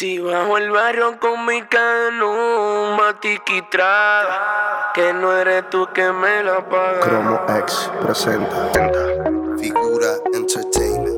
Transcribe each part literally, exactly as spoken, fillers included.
Si bajo el barrio con mi cano, matiquitrada, que no eres tú que me la pagas. Cromo X presenta Figura Entertainment.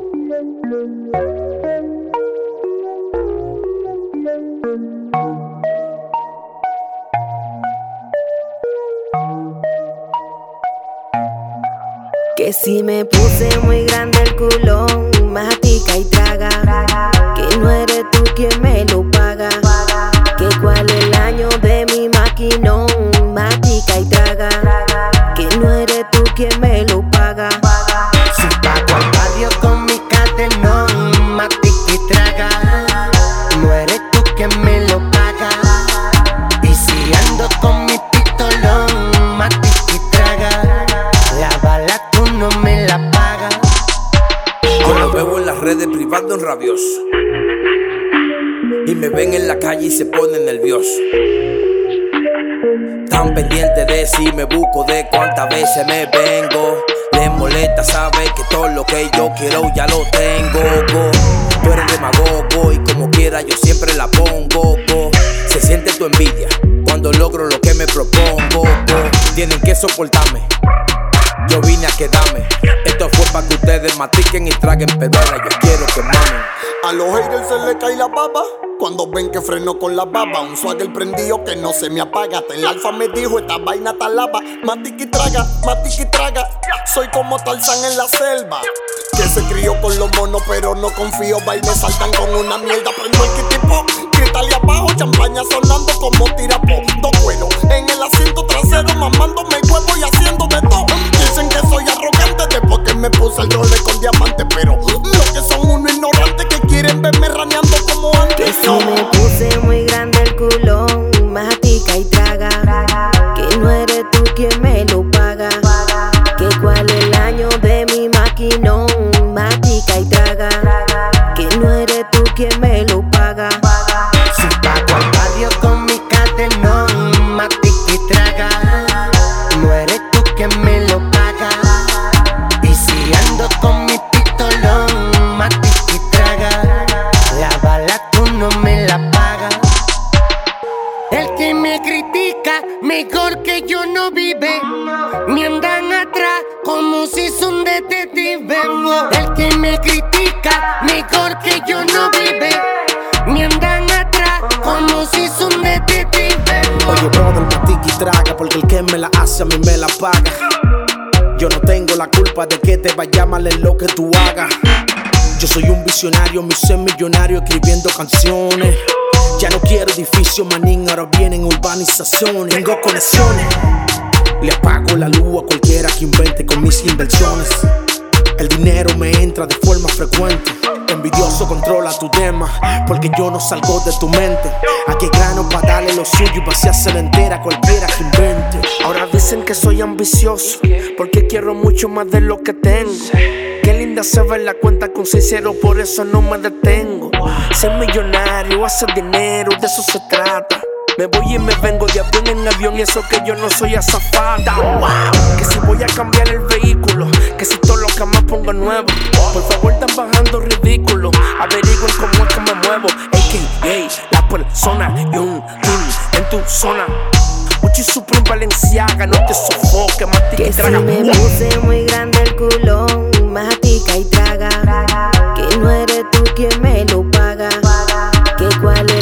Que si me puse muy grande el culón, mastica y traga, que no eres tú quien me lo paga, que cuál es el año de mi maquinón, mastica y traga, que no eres tú quien me lo paga. Si pago al barrio con mi cadenón, mastica y traga, no eres tú quien me lo paga. Y si ando con mi pistolón, mastica y traga, la bala tú no me la pagas. Yo lo veo en las redes privando en rabioso, y me ven en la calle y se ponen nerviosos. Tan pendiente de si me busco, de cuántas veces me vengo. Les molesta saber que todo lo que yo quiero ya lo tengo. Go. Tú eres demagogo y como quiera yo siempre la pongo. Go. Se siente tu envidia cuando logro lo que me propongo. Go. Tienen que soportarme, yo vine a quedarme. Esto fue para que ustedes matiquen y traguen pedora. Yo quiero que mamen. A los haters se le cae la baba cuando ven que freno con la baba. Un swagger prendido que no se me apaga. Hasta el alfa me dijo, esta vaina está lava. Matica y traga, matica y traga. Soy como Tarzán en la selva, que se crió con los monos pero no confío. Va y me saltan con una mierda. Prendo el kitipo, grítale abajo. Champaña sonando como tirapo. Dos cueros en el asiento trasero, mamándome el huevo y haciendo de todo. Dicen que soy arrogante después que me puse el role con diamante, pero lo que son unos ignorantes que quieren verme raneando como antes. Que si me puse muy grande el culón, mastica y traga, que no eres tú quien me lo paga, que cuál es el año de mi maquinón, mastica y traga, que no eres tú quien me lo paga. Si pago al barrio con mi cadenón, mastica y traga, no eres tú quien me lo paga. Y si ando con mi pistolón, mastica y traga, la bala tú no me la pagas. El que me critica, mejor que yo no vive. Me andan atrás como si son detectives. El que me critica, mejor que yo no vive. Me andan atrás como si son detectives. Oye, brother, matica y traga, porque el que me la hace a mí me la paga. Yo no tengo la culpa de que te vaya mal en lo que tú hagas. Yo soy un visionario, me hice millonario escribiendo canciones. Ya no quiero edificios, manín, ahora vienen urbanizaciones. Tengo conexiones, le apago la luz a cualquiera que invente con mis inversiones. El dinero me entra de forma frecuente. Envidioso, controla tu tema, porque yo no salgo de tu mente. Aquí hay grano para darle lo suyo y vaciarse la entera cualquiera que invente. Ahora dicen que soy ambicioso, porque quiero mucho más de lo que tengo. Qué linda se ve la cuenta con sincero, por eso no me detengo. Ser millonario, hacer dinero, de eso se trata. Me voy y me vengo de avión en avión, y eso que yo no soy azafata. Wow. Que si voy a cambiar el vehículo, que si todo lo que más pongo nuevo. Por favor, están bajando ridículo, averigüen cómo es que me muevo. A K A la persona y un team en tu zona. Gucci Supreme Balenciaga, no te sofoques, mastica Que y si traga. me puse muy grande el culón, mastica y traga, que no eres tú quien me lo paga, que cuál es